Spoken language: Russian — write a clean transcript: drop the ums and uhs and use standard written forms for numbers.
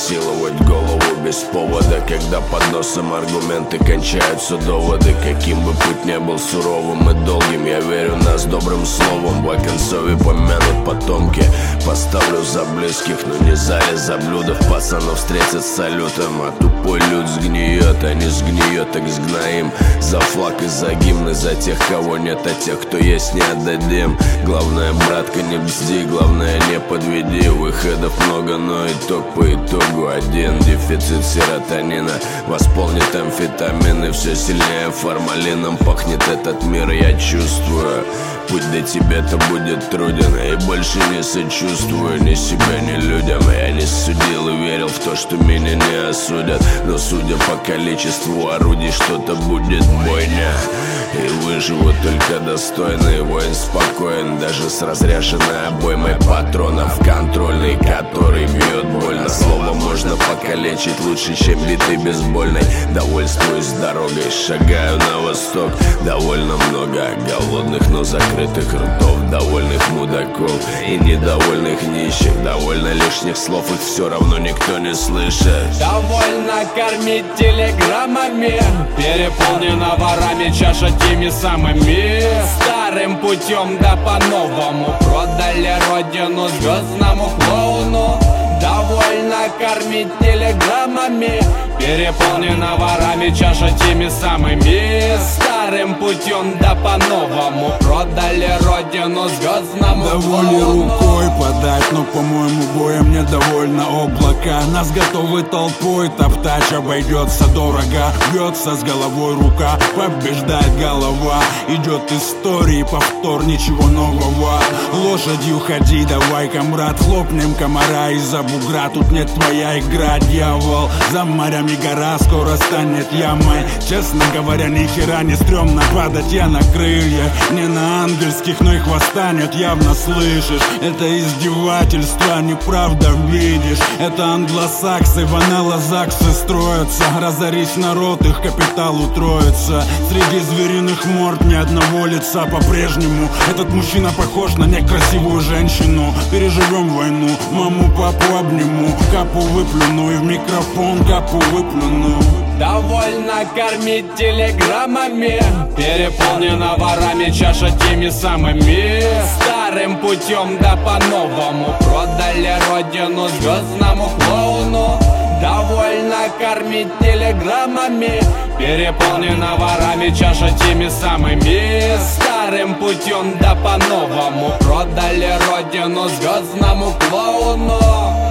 насиловать голову без повода, когда под носом аргументы кончаются доводы. Каким бы путь не был суровым и долгим, я верю нас добрым словом в оконцове помянут потомки. Поставлю за близких, но не за блюдов. Пацанов встретят с салютом, а тупой люд сгниет, а не сгниет, так сгноим. За флаг и за гимны, за тех, кого нет, а тех, кто есть, не отдадим. Главное, братка, не бзди, главное, не подведи. Выходов много, но итог по итогу один. Дефицит серотонина восполнит амфетамины. Все сильнее формалином пахнет этот мир, я чувствую. Путь до тебя-то будет труден, и больше не сочувствую ни себе, ни людям. Я не судил и верил в то, что меня не осудят, но судя по количеству орудий, что-то будет бойня. И выживут только достойные, воин спокоен, даже с разряженной обоймой патронов контрольный, который бьет больно. Слово можно покалечить лучше, чем битый бейсбольной. Довольствуюсь дорогой, шагаю на восток. Довольно много голодных, но закрытых ртов, довольных мудаков и недовольных нищих. Довольно лишних слов, их все равно никто не слышит. Довольно кормить телеграммами, переполнена ворами чаша теми самыми. Старым путем да по-новому продали родину звездному клоуну. Довольно кормить телеграммами, переполнена ворами чаша теми самыми. Старым путем да по-новому продали родину звездному довольно клоуну. рукой подать, но, по-моему, боем недовольно облака. Нас готовы толпой топтать, обойдется дорого. Бьется с головой рука, побеждает голова. Идет истории, повтор, ничего нового. Лошадью ходи, давай, комрад, хлопнем комара из-за бугра. Тут нет твоя игра, дьявол. За морями гора скоро станет ямой. Честно говоря, ни хера не стрёмно падать я на крыльях. Не на ангельских, но и хвоста нет, явно слышишь. Это издевательство, неправда видишь. Это англосаксы, ванеллозаксы строятся. Разорись народ, их капитал утроится. Среди звериных морд ни одного лица по-прежнему. Этот мужчина похож на некрасивую женщину. Переживем войну, маму, папу обниму. Капу выплюну и в микрофон капу выплюну. Довольно кормить телеграммами, переполнена ворами чаша теми самыми. Старым путем да по-новому продали родину звездному клоуну. Довольно кормить телеграммами, переполнена ворами чаша теми самыми. Старым путем да по-новому продали родину звездному клоуну.